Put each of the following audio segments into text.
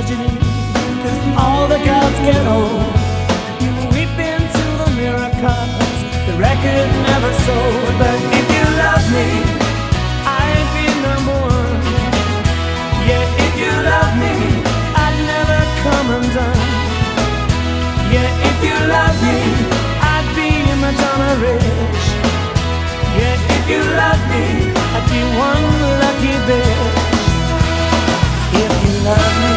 tragedy, 'cause all the gods get old. You weep into the mirror 'cause the record never sold. But if you love me, I'd be number one. Yeah, if you love me, I'd never come undone. Yeah, if you love me, I'd be Madonna rich. Yeah, if you love me, I'd be one lucky bitch. If you love me,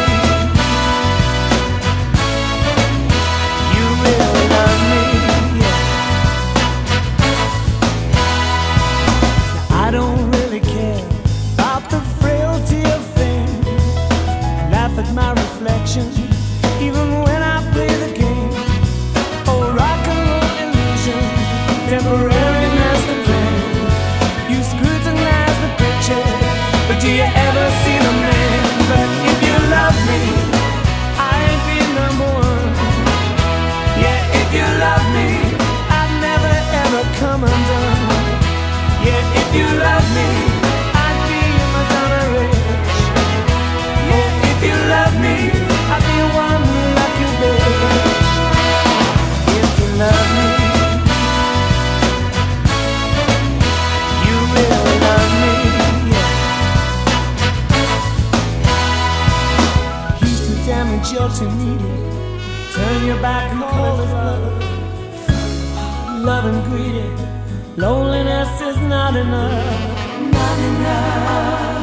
you really love me, yeah. Now, I don't really care about the frailty of things. Laugh at my reflection, even when I play the game. Oh, rock and roll illusion, temporary master plan. You scrutinize the picture, but do you ever see the man? But if you love me, I'd be number one. Yeah, if you love me, I'd never ever come undone. Yeah, if you love me, I'd be Madonna rich. Yeah, if you love me, I'd be one lucky bitch. If you love me, you really love me, yeah. He's too damaged, you're too needy. Turn your back and call his bluff. Love and greedy, loneliness is not enough. Not enough.